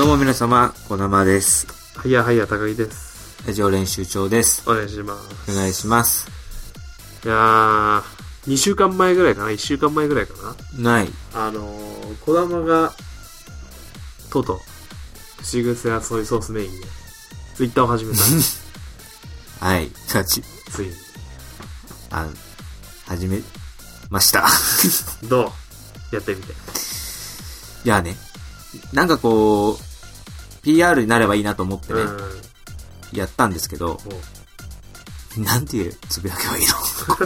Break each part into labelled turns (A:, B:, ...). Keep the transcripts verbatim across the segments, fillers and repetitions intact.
A: も皆様、こなまです。
B: はいやはいや、高木です。
A: ラジオ練習長です。
B: お願いします。
A: お願いします。
B: いやー、にしゅうかんまえぐらいかな ?いっ 週間前ぐらいかな
A: ない。
B: あのー、こだまが、とうとう、口癖やソイソースメインで、ツイッターを始めた。
A: はい。つ
B: いに。
A: あ、始めました。
B: どうやってみて。
A: いやね、なんかこう、ピーアール になればいいなと思ってね、やったんですけど、なんてつぶやけばいいの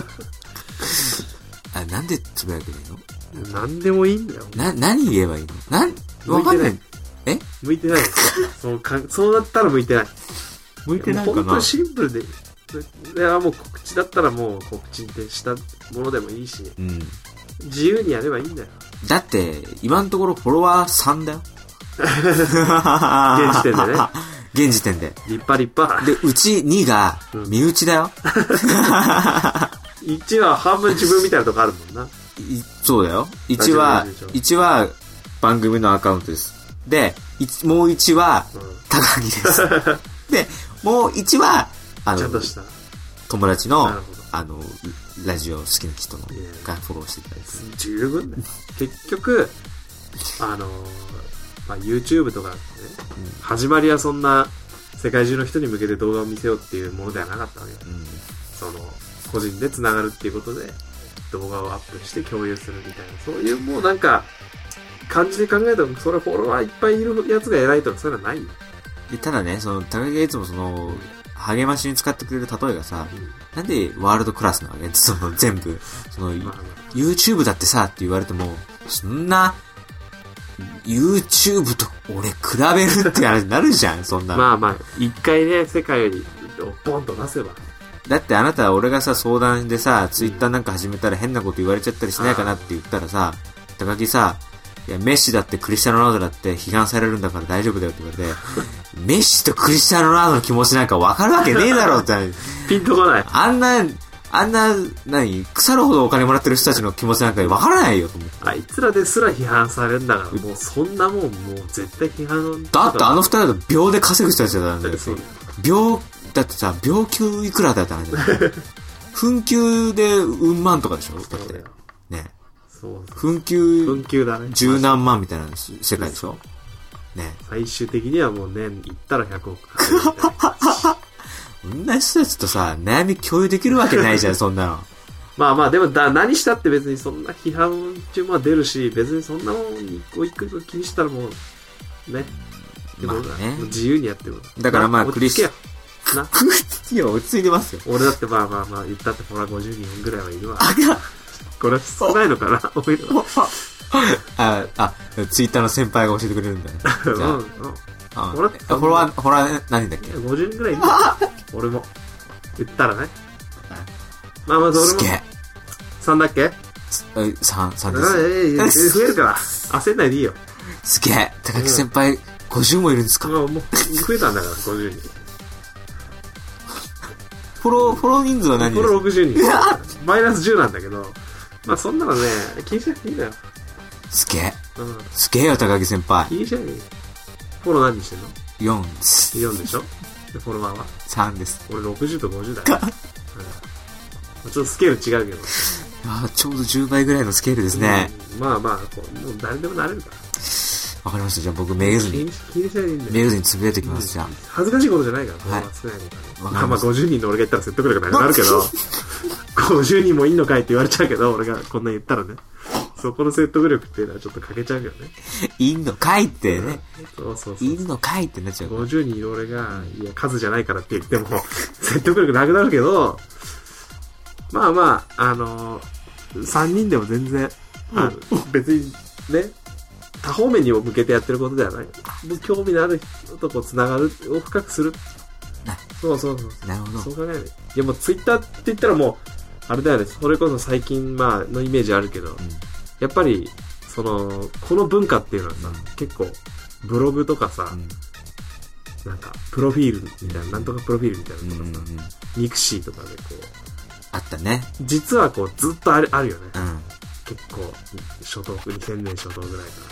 A: あ、なんでつぶやけばいい
B: のなんでもいいんだよ。
A: な、何言えばいいのなん、わかんない。え
B: 向いてない。そうか、そうだったら向いてない。
A: 向いてないかな。
B: 本当にシンプルで、いや、もう告知だったらもう告知でしたものでもいいし、うん、自由にやればいいんだよ。
A: だって、今のところフォロワーさんだよ。
B: 現時点でね。
A: 現時点で。
B: 立派立派。
A: で、うちにが身内だよ。
B: うん、いちは半分自分みたいなとこあるもんな。
A: そうだよ。いちは、いちは番組のアカウントです。で、もういちは高木です。うん、で、もういちは、あの、ちゃんとした友達の、あの、ラジオ好きな人のがフォローしていただいて。
B: 十分だよ。結局、あの、まあ、YouTube とかね、うん、始まりはそんな世界中の人に向けて動画を見せようっていうものではなかったわけよ。うん、その、個人で繋がるっていうことで動画をアップして共有するみたいな、そういうもうなんか、感じで考えたら、それフォロワーいっぱいいるやつが偉いとかそういうのはないよ。
A: で、ただね、その、高木がいつもその、励ましに使ってくれる例えがさ、うん、なんでワールドクラスなわけその全部、その、まあまあ、YouTube だってさって言われても、そんな、YouTube と俺比べるって話になるじゃん、そんな。
B: まあまあ、一回ね、世界にポンと出せば。
A: だってあなたは俺がさ、相談でさ、Twitter なんか始めたら変なこと言われちゃったりしないかなって言ったらさ、高木さ、いや、メッシだってクリスチャン・ロナウドだって批判されるんだから大丈夫だよって言われて、メッシとクリスチャン・ロナウドの気持ちなんか分かるわけねえだろって。
B: ピンとこない。
A: あんな、あんな、何、腐るほどお金もらってる人たちの気持ちなんか分からないよと思って。
B: あいつらですら批判されるんだから、もうそんなもん、もう絶対批判
A: だってあの二人だと秒で稼ぐ人たちだったんだよ。秒、だってさ、秒給いくらだったんだよ。分給でうん万とかでしょだって。ね。そうそう。分給、
B: 分給だね。
A: 十何万みたいな世界でしょね。
B: 最終的にはもう年いったらひゃくおく稼ぐみたいな。
A: そんな人たちとさ、悩み共有できるわけないじゃん、そんなの。
B: まあまあ、でもだ、何したって別にそんな批判中も出るし、別にそんなもん一個一個気にしたらもう、ね。
A: まあね。
B: もう自由にやってる。
A: だからまあ、クリスチャン。
B: な。
A: いや、落ち着いてますよ。
B: 俺だってまあまあまあ、言ったってほらごじゅうにんぐらいはいるわ。これは少ないのかな多いの
A: あ、あ、ツイッターの先輩が教えてくれるんだね。じゃあ。うんうんあフォロワー、フォロワー何だっけ ?
B: ごじゅう 人ぐらいいる俺も。言ったらね。まあまず俺も。すげえ。さんだっけ ?
A: さん、さん
B: です。増えるから。焦んないでいいよ。
A: すげえ。高木先輩、ごじゅうもいるんですか
B: もう、もう、増えたんだから、ごじゅうにん。
A: フォロー、フォロー人数は何ですか
B: フォローろくじゅうにん。マイナスじゅうなんだけど。まあそんなのね、気にしなくていいんだよ。
A: すげえ。うん。すげえよ、高木先輩。
B: 気にしないでいい。フォロー何にしてんの ?
A: よん です。
B: よんでしょで、フォロワーは
A: さんです。
B: 俺ろくじゅうとごじゅうだよ。うん、ちょっとスケール違うけど。
A: ああ、ちょうどじゅうばいぐらいのスケールですね。
B: うん、まあまあこう、もう誰でもなれるから。
A: わかりました。じゃあ僕、めげずに。
B: 気にしないでいいんだよ。
A: めげずにつぶやいてきます、じゃあ。
B: 恥ずかしいことじゃないから、はい。少ないのから。まあまあごじゅうにんの俺が言ったら説得力なくなるけど、ごじゅうにんもいんのかいって言われちゃうけど、俺がこんな言ったらね。そこの説得力っていうのはちょっと欠けちゃうけどね。
A: いんのかいってね。
B: そうそうそう。
A: いんのかいってなっちゃう。
B: ごじゅうにんいる俺が、いや、数じゃないからって言っても、説得力なくなるけど、まあまあ、あのー、さんにんでも全然、あ別にね、多方面に向けてやってることではない。興味のある人とこう繋がる、を深くする。そうそうそう。
A: なるほど。
B: そう考えない。いやもうツイッターって言ったらもう、あれだよね、それこそ最近まあのイメージあるけど、うん、やっぱりそのこの文化っていうのはさ、うん、結構ブログとかさ、うん、なんかプロフィールみたいな、うん、なんとかプロフィールみたいなのとかさ、うんうんうん、ミクシーとかでこう
A: あったね。
B: 実はこうずっとあるあるよね。うん、結構初頭にせんねん初頭ぐらいか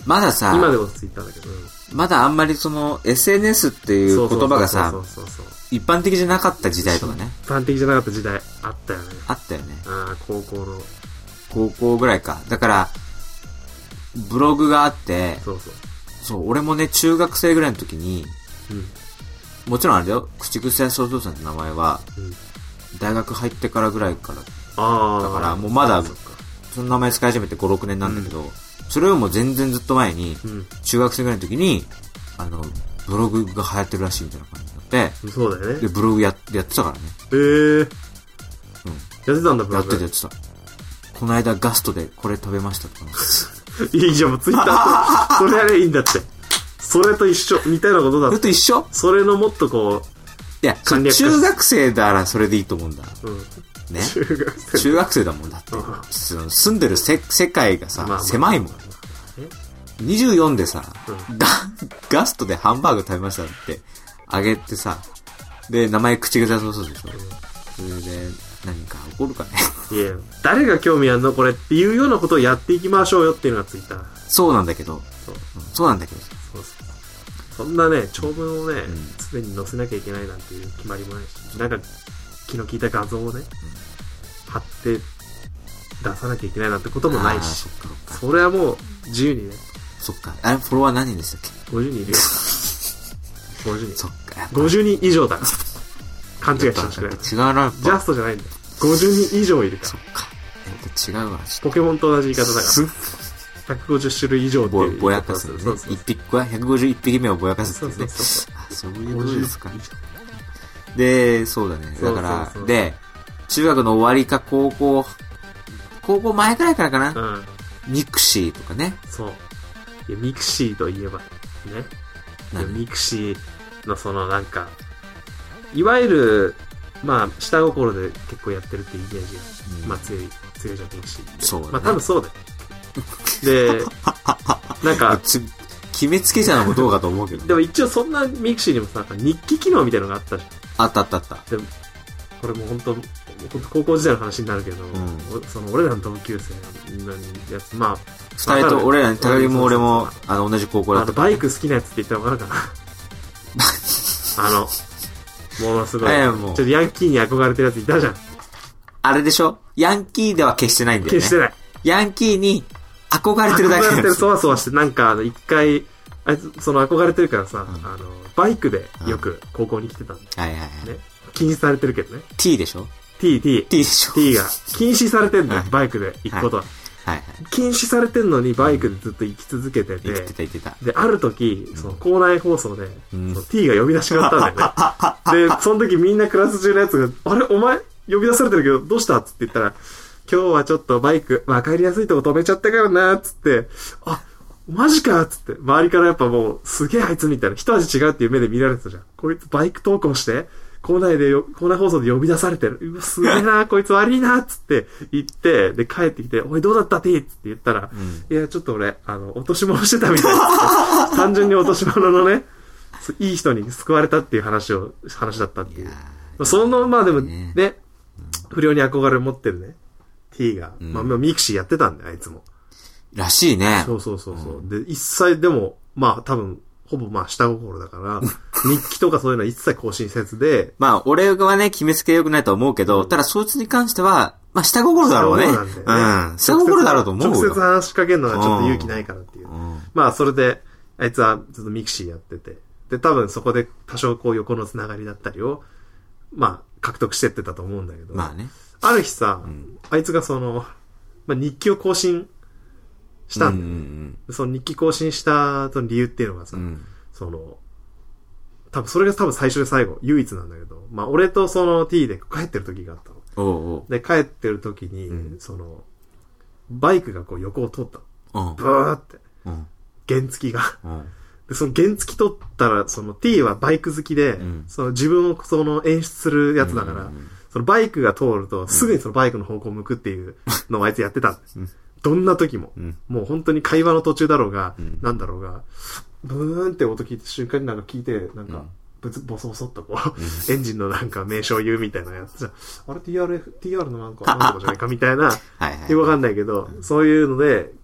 A: まださ、
B: 今でこそツイッターだけど、うん、
A: まだあんまりその エスエヌエス っていう言葉がさ、一般的じゃなかった時代とかね。
B: 一般的じゃなかった時代あったよね。
A: あったよね。
B: ああ、高校の。
A: 高校ぐらいか。だから、ブログがあって、
B: そうそう。
A: そう、俺もね、中学生ぐらいの時に、
B: うん、
A: もちろんあれだよ、口癖そうそうさんって名前は、
B: うん、
A: 大学入ってからぐらいから、
B: あ
A: だからもうまだ、その名前使い始めてご、ろくねんなんだけど、うん、それよりも全然ずっと前に、うん、中学生ぐらいの時に、あの、ブログが流行ってるらしいみたいな感じになって、
B: そうだよね。
A: で、ブログややってたからね。
B: へえー。うん。やってたんだ、ブログ。
A: やってた、やってた。この間ガストでこれ食べましたとか。
B: いいじゃん、もうツイッターと、それやれいいんだって。それと一緒、みたいなことだって。
A: それと一緒？
B: それのもっとこう、
A: いや、中学生だらそれでいいと思うんだ。
B: うん。
A: ね。
B: 中学生。
A: 中学生だもんだって。住んでるせ世界がさ、まあまあ、狭いもん。にじゅうよんでさ、うん、ガ, ガストでハンバーグ食べましたってあげてさ、で、名前口がそうそうでしょ。うん、それで、何か起こるかね。
B: いや、誰が興味あんのこれっていうようなことをやっていきましょうよっていうのがツイッター。
A: そうなんだけど。そう。うん、そうなんだけど。
B: そうそう。そんなね、長文をね、常、うん、に載せなきゃいけないなんていう決まりもないし、なんか、気の利いた画像をね、うん、貼って出さなきゃいけないなんてこともないし、そ, っかそ, っかそれはもう自由にね。
A: そっか。あれ、フォロワー何人でしたっけ？
B: ごじゅうにんいるよ。ごじゅうにん。
A: そっか。
B: ごじゅうにん以上だ。勘違いしてほしくない。
A: 違うな。
B: ジャストじゃないんだよ。ごじゅうにん以上いるから。
A: そっか。違うわ。
B: ポケモンと同じ言い方だから。ひゃくごじゅっ種類以上っていう。
A: ぼやかすね。そうそう。一匹はひゃくごじゅういち匹目をぼやかすっていうね。
B: そうそうそう。
A: あ、そういうことですか。で、そうだね。だから、そうそうそうで、中学の終わりか高校、高校前くらいからかな。うん。ミクシーとかね。
B: そう。いやミクシーといえば、ね。いやミクシーのそのなんか、いわゆる、まあ、下心で結構やってるっていうイメージが、うん、まあ強い、強いじゃん、ミクシー。
A: そうだね。
B: まあ多分そうだよ。で、なんか、
A: 決めつけちゃうのもどうかと思うけど、ね。
B: でも一応そんなミクシーにもさ、日記機能みたいなのがあったじゃん。
A: あったあったあった。
B: でも、これもう本当、高校時代の話になるけど、うん、その俺らの同級生のやつ、まあ、
A: 二人と俺らに、高木も俺も、あの、同じ高校だった。
B: あの、バイク好きなやつって言ったらわかるかなあの、ものすごい。ちょっとヤンキーに憧れてるやついたじゃん。
A: あれでしょ？ヤンキーでは決してないんだよね。
B: 決してない。
A: ヤンキーに憧れてるだけ
B: 憧れてる、そわそわして、なんか、あの、一回、あいつ、その憧れてるからさ、うん、あの、バイクでよく高校に来てたんだ、
A: うん。はいはいはい。
B: ね。禁止されてるけどね。
A: T でしょ？
B: T、T。
A: T でしょ？
B: T が。禁止されてんだよ、バイクで行くことは。
A: はいはい、
B: 禁止されてんのにバイクでずっと行き続けてて、
A: 行ってた行ってた。
B: で、ある時、その校内放送で、うん、その T が呼び出しがあったんだよね。で、その時みんなクラス中のやつが、あれお前呼び出されてるけどどうしたっつって言ったら、今日はちょっとバイク、わかりやすいとこ止めちゃったからな、つって、あ、マジかつって、周りからやっぱもう、すげえあいつみたいな、一味違うっていう目で見られてたじゃん。こいつバイク投稿して、校内でよ、校内放送で呼び出されてる。うわ、すげえな、こいつ悪いな、つって言って、で、帰ってきて、おい、どうだった T つって言ったら、うん、いや、ちょっと俺、あの、落とし物してたみたいな。単純に落とし物のね、いい人に救われたっていう話を、話だったっていう。いその、まあでもね、ねうん、不良に憧れを持ってるね、T が、うん、まあ、ミクシーやってたんだよ、あいつも。
A: らしいね。
B: そうそうそうそう、うん。で、一切でも、まあ多分、ほぼまあ下心だから、日記とかそういうのは一切更新せずで。
A: まあ俺はね、決めつけ良くないと思うけど、うん、ただそいつに関しては、まあ下心だろうね。下心なんだよね。うん。下心だろうと思うよ。
B: 直接話しかけるのはちょっと勇気ないからっていう。うん、まあそれで、あいつはずっとミクシーやってて。で、多分そこで多少こう横のつながりだったりを、まあ獲得してってたと思うんだけど。
A: まあね。
B: ある日さ、うん、あいつがその、まあ日記を更新したんだよね。うんうんうん、その日記更新した理由っていうのがさ、うんその、多分それが多分最初で最後、唯一なんだけど、まあ俺とその T で帰ってる時があったの。
A: おうおう
B: で、帰ってる時に、うん、その、バイクがこう横を通ったの。
A: うん、
B: ブーって。
A: うん、
B: 原付が、
A: うん。
B: で、その原付取ったら、その T はバイク好きで、うん、その自分をその演出するやつだから、うんうんうん、そのバイクが通ると、すぐにそのバイクの方向を向くっていうのをあいつやってたんです。うんどんな時も、うん、もう本当に会話の途中だろうが、うん、なんだろうが、ブーンって音聞いた瞬間になんか聞いて、なんか、ブツボソボソっとこう、うん、エンジンのなんか名称言うみたいなやつじゃ、あれ ティーアールエフ、ティーアール のなんか、なんとかじゃないかみたいな、はいはい、よくわかんないけど、うん、そういうので、こう、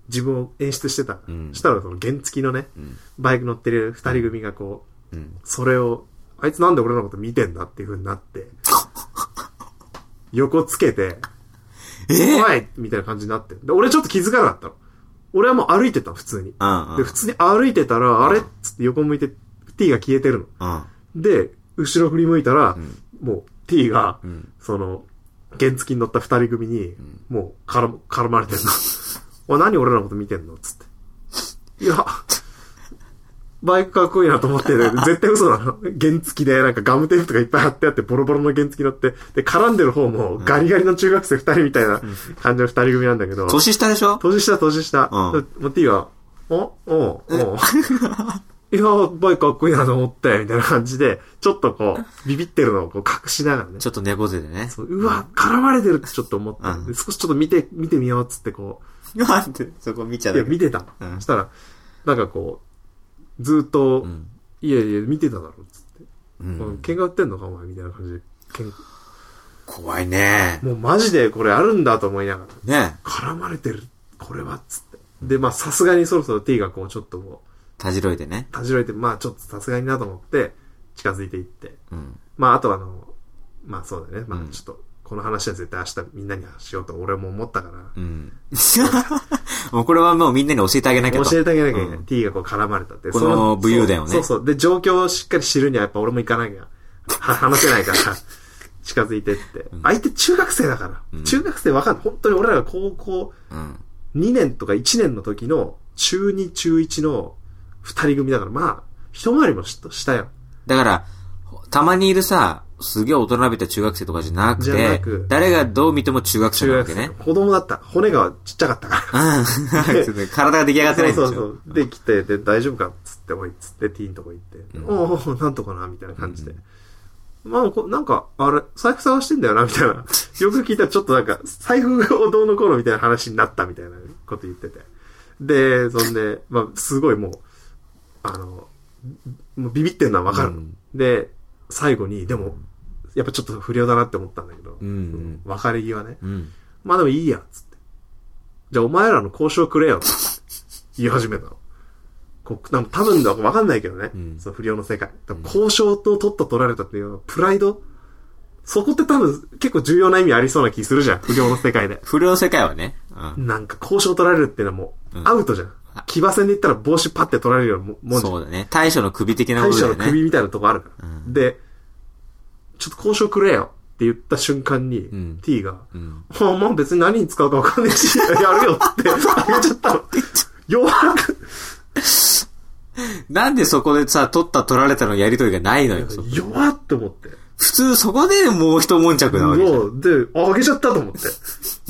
B: 自分を演出してた。
A: うん、
B: したらその原付きのね、うん、バイク乗ってる二人組がこう、うん、それを、あいつなんで俺のこと見てんだっていう風になって、横つけて、えー、怖いみたいな感じになって。で、俺ちょっと気づかなかったの。俺はもう歩いてたの、普通に。
A: うんうん、
B: で、普通に歩いてたら、あれっつって横向いて、T が消えてるの。うん、で、後ろ振り向いたら、うん、もう T が、うん、その、原付に乗った二人組に、うん、もう絡、絡まれてるの。おい、何俺らのこと見てんのつって。いや、バイクかっこいいなと思って、絶対嘘なの。原付でなんかガムテープとかいっぱい貼ってあって、ボロボロの原付乗って、で、絡んでる方もガリガリの中学生二人みたいな感じの二人組なんだけど。
A: 年下でしょ？
B: 年下、年下。うん。もう T は、おおおいや、バイクかっこいいなと思って、みたいな感じで、ちょっとこう、ビビってるのをこう隠しながらね。
A: ちょっと猫背でね。
B: そう、うわ、絡まれてるってちょっと思ったんで、うん、少しちょっと見て、見てみようっつってこ
A: う。なんでそこ見ちゃう。
B: いや、見てた。うん、そしたら、なんかこう、ずーっと、うん、いやいや、見てただろ、つって。うん。喧嘩売ってんのか、お前、みたいな感じで。
A: 怖いね。
B: もうマジでこれあるんだと思いなが
A: ら。ね。
B: 絡まれてる、これは、つって。で、まあ、さすがにそろそろ T がこう、ちょっとこう、
A: たじろいでね。
B: たじろいで、まあちょっとさすがになと思って、近づいていって。うん、まああとはあの、まあそうだね。まあちょっと、この話は絶対明日みんなにしようと俺も思ったから。うん。
A: もうこれはもうみんなに教えてあげなきゃと。
B: 教えてあげなきゃいけない。うん、T がこう絡まれたって。
A: この武勇伝をね。
B: そうそう。で、状況をしっかり知るにはやっぱ俺も行かなきゃ。話せないから、近づいてって。うん、相手中学生だから。うん、中学生わかんない。本当に俺らが高校にねんとかいちねんの時の中に、中いちの二人組だから、まあ、一回りもしたよ。
A: だから、たまにいるさ、すげえ大人びた中学生とかじゃなくて、じゃなく誰がどう見ても中学生なわけね。
B: 子供だった。骨がちっちゃかったから。
A: うん。体が出来上がってないんでしょ。
B: そうそうそう。で、来て、で、大丈夫かっつって、おいっつって、ティーンとこ行って、うん、おおなんとかな、みたいな感じで。うん、まあこ、なんか、あれ、財布探してんだよな、みたいな。よく聞いたらちょっとなんか、財布をどうのこうのみたいな話になったみたいなこと言ってて。で、そんで、まあ、すごいもう、あの、もうビビってんのはわかる、うん。で、最後に、でも、やっぱちょっと不良だなって思ったんだけど、うんうん、別れ際ね、うん。まあでもいいや、つって。じゃあお前らの交渉くれよ、って言い始めたの。こう多分だかわかんないけどね、うん、その不良の世界。交渉と取った取られたっていうのは、プライドそこって多分結構重要な意味ありそうな気するじゃん、不良の世界で。
A: 不良の世界はね。
B: うん、なんか交渉取られるっていうのはもう、アウトじゃん。騎馬戦で言ったら帽子パッて取られるようなもんじゃん。
A: そうだね。大将の首的なものだよね。
B: 大将の首みたいなとこあるから。うん、で、ちょっと交渉くれよって言った瞬間に、うん、T が、うん、あまあ別に何に使うかわかんないし、やるよってあげちゃったの。弱く。
A: なんでそこでさ、取った取られたのやりとりがないのよ。
B: 弱って思って。
A: 普通そこでもう一悶着なわけじゃん。
B: そう。で、あげちゃったと思って。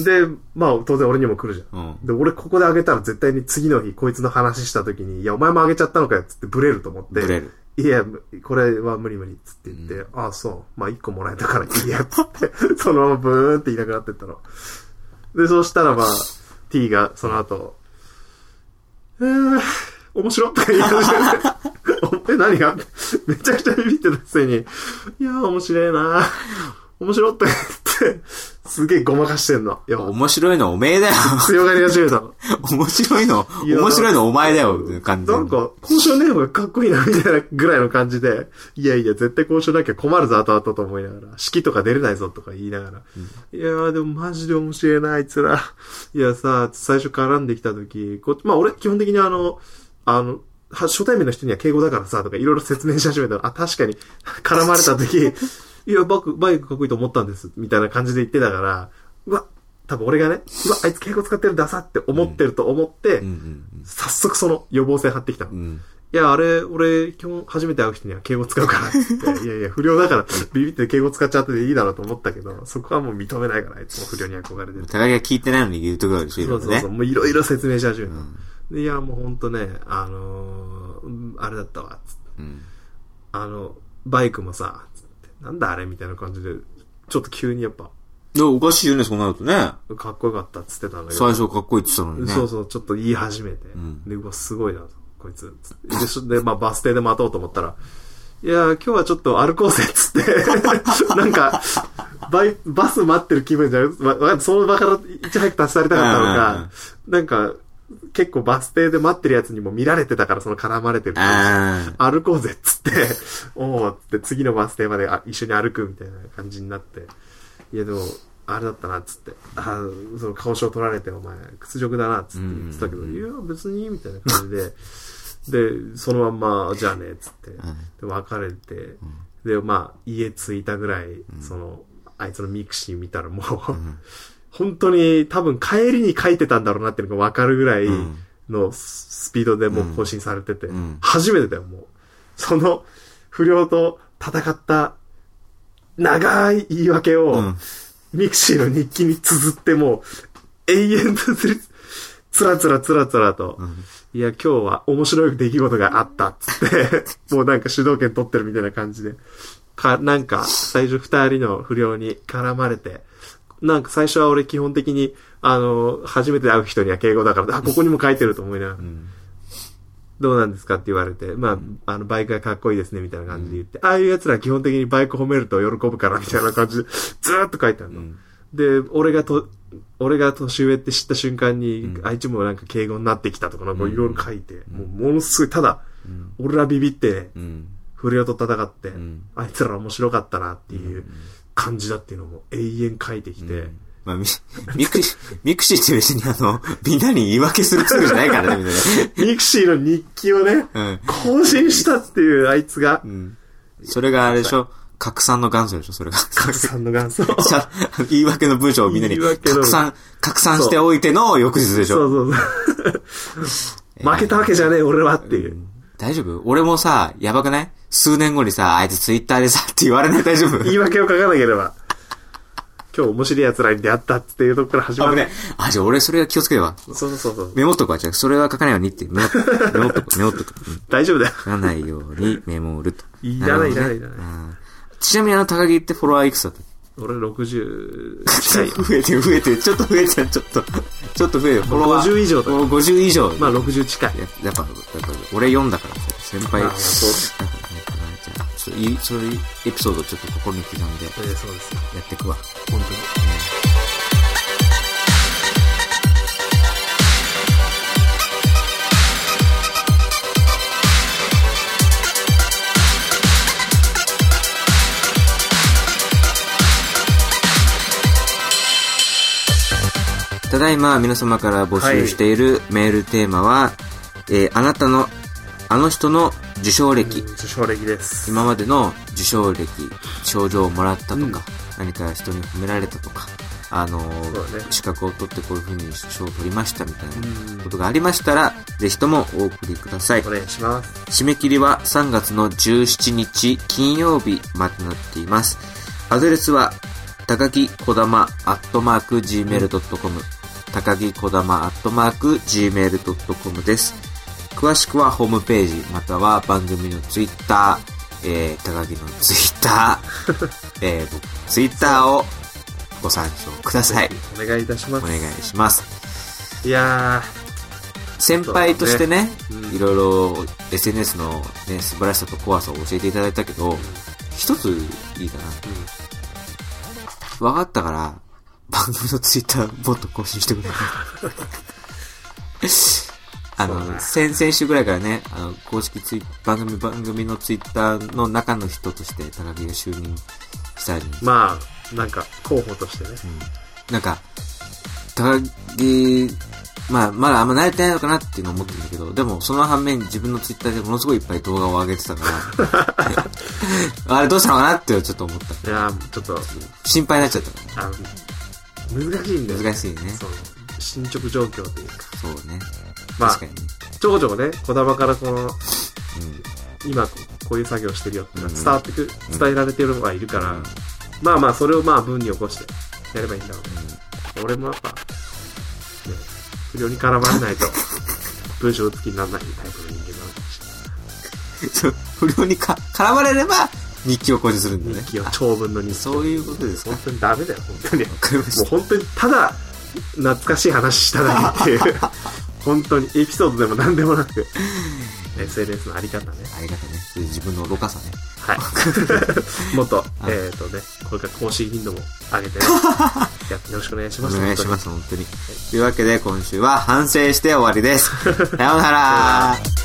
B: で、まあ当然俺にも来るじゃん。うん、で、俺ここであげたら絶対に次の日こいつの話した時に、いやお前もあげちゃったのかよっつってブレると思って。
A: ブレる。
B: いや、これは無理無理っつって言って、うん、ああそう。まあ一個もらえたからいいやっつって、そのままブーンっていなくなってったの。で、そうしたらまあ、T がその後、えー、面白とか言い始めて。え、何がめちゃくちゃビビってたくせに、いやー面白いなー。面白って言って、すげえごまかしてんの。
A: いや、面白いのおめえだよ。
B: 強がり始めたの。
A: 面白いの、面白いのお前だよ、って感じ。
B: なんか、交渉ねえ方がかっこいいな、みたいなぐらいの感じで、いやいや、絶対交渉なきゃ困るぞ、後々と思いながら。式とか出れないぞ、とか言いながら。うん、いやー、でもマジで面白いな、あいつら。いやさ、最初絡んできた時、こまあ俺、基本的にあの、あの、初対面の人には敬語だからさ、とかいろいろ説明し始めたら、あ、確かに、絡まれた時、いや、バイク、バイクかっこいいと思ったんです、みたいな感じで言ってたから、うわ、多分俺がね、うわ、あいつ敬語使ってるダサって思ってると思って、うんうんうん、早速その予防線張ってきたの。うん、いや、あれ、俺、今日初めて会う人には敬語使うからって言って、いやいや、不良だからビビって敬語使っちゃっていいだろうと思ったけど、そこはもう認めないから、あいつも不良に憧れてる。
A: 互いが聞いてないのに言うところでしょ、
B: そうそうそう、もういろいろ説明し始めた。うんいや、もうほんとね、あのー、あれだったわ、つって、うん。あの、バイクもさ、つって、なんだあれみたいな感じで、ちょっと急にやっぱ。
A: いや、おかしいよね、そうなるとね。
B: かっこよかったっつってたんだけど。
A: 最初かっこいいって言ってたのにね。
B: そうそう、ちょっと言い始めて。うん、で、うわ、すごいな、こいつ。で、でまあ、バス停で待とうと思ったら、いや、今日はちょっと歩こうぜ、つって。なんか、バイ、バス待ってる気分じゃなくて、その場からいち早く立ち去りたかったのか、なんか、 結構バス停で待ってるやつにも見られてたから、その絡まれてる
A: あ
B: 歩こうぜっつって、おーっつって次のバス停まで一緒に歩くみたいな感じになって、いやでも、あれだったなっつって、あその顔証取られてお前屈辱だなっつって言ってたけど、いや別にみたいな感じで、で、そのまんま、じゃあねっつって、で別れて、で、まあ、家着いたぐらい、その、あいつのミクシー見たらもう、本当に多分帰りに書いてたんだろうなっていうのが分かるぐらいのスピードでもう更新されてて、初めてだよ、もう。その不良と戦った長い言い訳を、ミクシーの日記に綴ってもう、永遠とつらつらつらつらと、いや、今日は面白い出来事があったっつって、もうなんか主導権取ってるみたいな感じで、か、なんか、最初二人の不良に絡まれて、なんか最初は俺基本的に、あの、初めて会う人には敬語だから、あ、ここにも書いてると思いながら、うん、どうなんですかって言われて、まあ、あの、バイクがかっこいいですね、みたいな感じで言って、うん、ああいう奴らは基本的にバイク褒めると喜ぶから、みたいな感じで、ずーっと書いてあるの。うん、で、俺がと、俺が年上って知った瞬間に、うん、あいつもなんか敬語になってきたとか、なんかいろいろ書いて、うん、もうものすごい、ただ、うん、俺らビビって、うん、不良と戦って、うん、あいつら面白かったなっていう感じだっていうのも永遠書いてきて、うん、
A: まあ、ミ, ミクシー、ミクシーって別にあの、みんなに言い訳するつもりじゃないからね、みたいな。
B: ミクシーの日記をね、うん、更新したっていうあいつが。うん、
A: それがあれでしょ、拡散の元祖でしょ、それが。
B: 拡散の元祖。
A: 言い訳の文章をみんなに拡散、拡散しておいての翌日でしょ。
B: そうそうそう。負けたわけじゃねえ、俺はっていう。うん、
A: 大丈夫？俺もさ、やばくない？数年後にさ、あいつツイッターでさって言われない？大丈夫？
B: 言い訳を書かなければ。今日面白い奴らに出会ったっていうとこから始まる。
A: あ、ね、あ、じゃあ俺それは気をつければ。
B: そうそうそうそう。
A: メモっとくわ。じゃあそれは書かないようにってメモっとく。メモっとく。メモっとく。うん、
B: 大丈夫だよ。
A: 書かないようにメモると。
B: いらない、ね、いらないいらない。
A: ちなみにあの高木ってフォロワーいくつだった？
B: 俺ろくじゅう近い。
A: 増えてる増えてる。ちょっと増えてる。ちょっと。ちょっと増える。フォロワー。
B: ごじゅう以上だ。
A: ごじゅう以上。
B: まあろくじゅう近い。
A: やっぱ、やっぱ俺よんだから先輩。ああ、そうだ。そういう、そういうエピソードをちょっと心に刻んで。え
B: ー、そうですよ。
A: やっていくわ。
B: 本当に。
A: ただいま皆様から募集しているメールテーマは、はい、えー、あなたのあの人の受賞歴、
B: 受賞歴です。
A: 今までの受賞歴、賞状をもらったとか、うん、何か人に褒められたとか、あのーね、資格を取ってこういう風に賞を取りましたみたいなことがありましたら、うん、ぜひともお送りください。
B: お願いします。
A: 締め切りはさんがつのじゅうしちにち金曜日までとなっています。アドレスは高木こだまアットマーク ジーメールドットコム、高木こだまアットマーク ジーメールドットコム です。詳しくはホームページまたは番組のツイッター、えー、高木のツイッター、えー、ツイッターをご参照ください。
B: お願いいたします。
A: お願いします。
B: いや
A: ー、先輩としてね、うん、いろいろ エスエヌエス の、ね、素晴らしさと怖さを教えていただいたけど、うん、一ついいかな、うん、分かったから番組のツイッターもっと更新してくれあの、先々週ぐらいからね、あの、公式ツイ番組、番組のツイッターの中の人として高木が就任したい。
B: まあ、なんか、候補としてね。
A: うん、なんか、高木、まあ、まだあんま慣れてないのかなっていうのを思ってるんだけど、でも、その反面自分のツイッターでものすごいいっぱい動画を上げてたから、あれどうしたのかなってちょっと思った。
B: いやちょっと、
A: 心配になっちゃったから。
B: あ難しいんだよね。
A: 難しいね。
B: そう。進捗状況というか。
A: そうね。
B: まあ、
A: 確かにね。
B: ちょこちょこね、こだまからこの、うん、今こういう作業してるよって伝わってく、うん、伝えられてるのがいるから、うん、まあまあそれをまあ文に起こしてやればいいんだろうね。うん、俺もやっぱ、ね、不良に絡まれないと文章好きにならないタイプの人間なのかもしれない。
A: そう、不良にか絡まれれば日記を更新するんだね。
B: 日記を長文の日記。
A: そういうことですか。
B: 本当にダメだよ、本当に。もう本当にただ懐かしい話しただけっていう。本当にエピソードでも何でもなくエスエヌエス のあり方ね。
A: あり方ね。自分の愚かさね。
B: はい。もっと、えっとね、これから更新頻度も上げてね。 やってよろしくお願いします。
A: お願いします、本当に。というわけで、今週は反省して終わりです。さようなら。